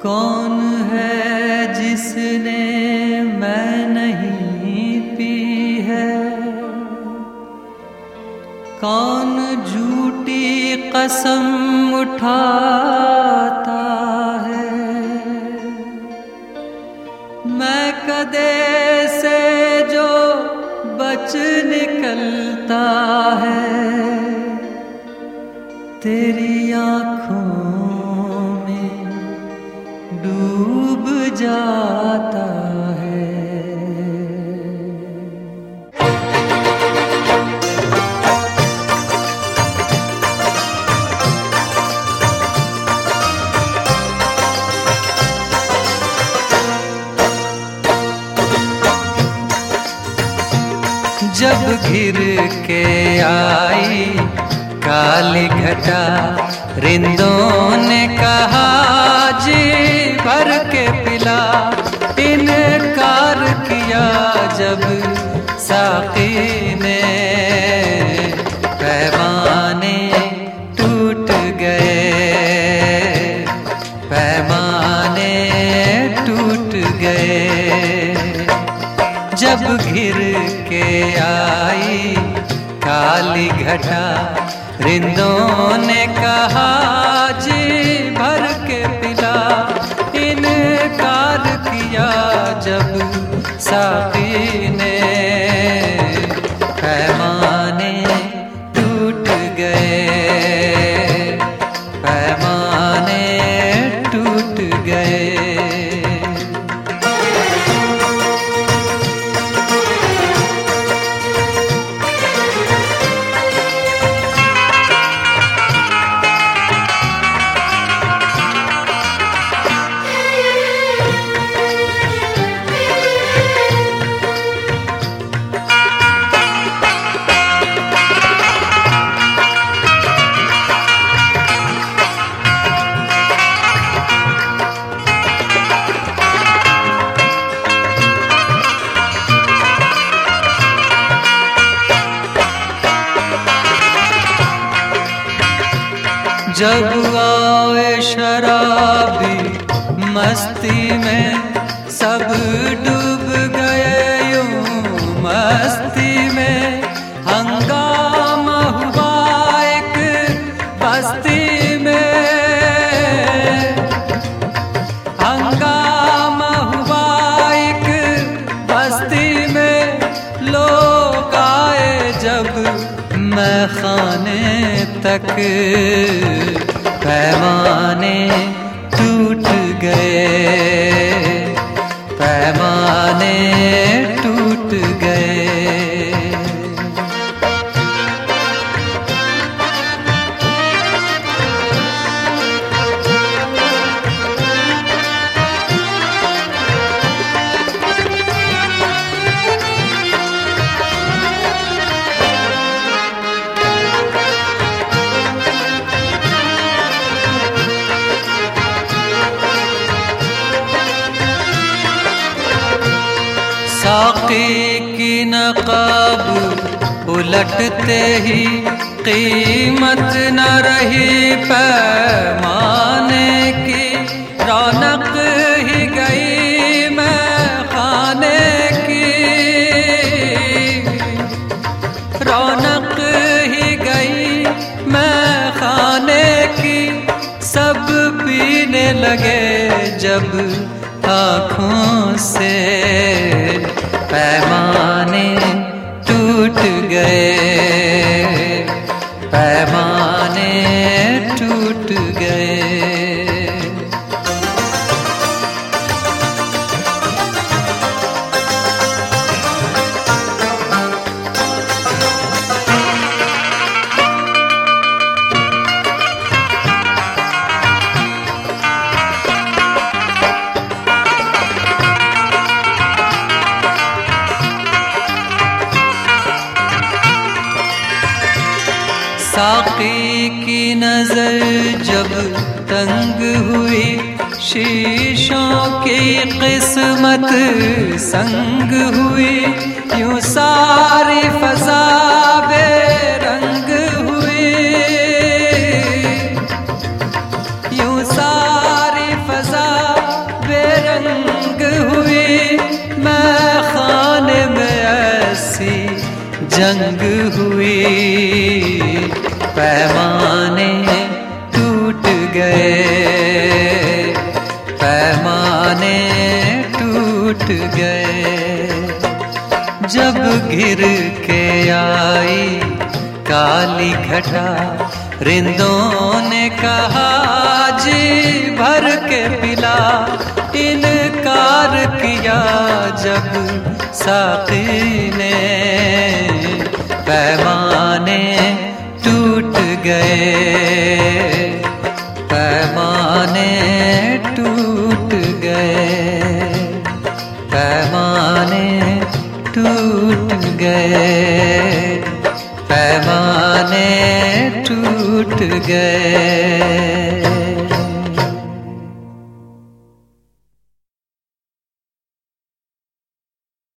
कौन है जिसने मैं नहीं पी है? कौन झूठी कसम उठाता है? मैं कदे से जो बच निकलता है, तेरी आँखों में डूब जाता है। जब घिर के आई काली घटा, रिंदों ने कहा जी भर के पिला। इनकार किया जब साकी ने, पैमाने टूट गए, पैमाने टूट गए। जब घिर के आई काली घटा, रिंदों ने कहा जी भर के पिला। इनकार किया जब साकी ने, पैमाने टूट गए, पैमाने टूट गए। जब आए शराबी मस्ती में, सब डूब गए यूं मस्ती में। हंगामा हुआ एक बस्ती में, हंगामा हुआ एक बस्ती में। लोग आए जब मैं खाने तक, पैमाने टूट गए, पैमाने टूट गए। साकी की नकाब उलटते ही कीमत न रही, पैमाने की रौनक ही गई मैं खाने की, रौनक ही गई मैं खाने की। सब पीने लगे जब आँखों से, पैमाने टूट गए, पैमाने टूट गए। साकी की नजर जब तंग हुई, शीशों की किस्मत संग हुई। यूं सारी फजा बेरंग हुई, यूं सारी फजा जंग हुई, पैमाने टूट गए, पैमाने टूट गए। जब घिर के आई काली घटा, रिंदों ने कहा जी भर के पिला। इनकार किया जब साक़ी ने, पैमाने टूट गए, पैमाने टूट गए, पैमाने टूट गए, पैमाने टूट गए।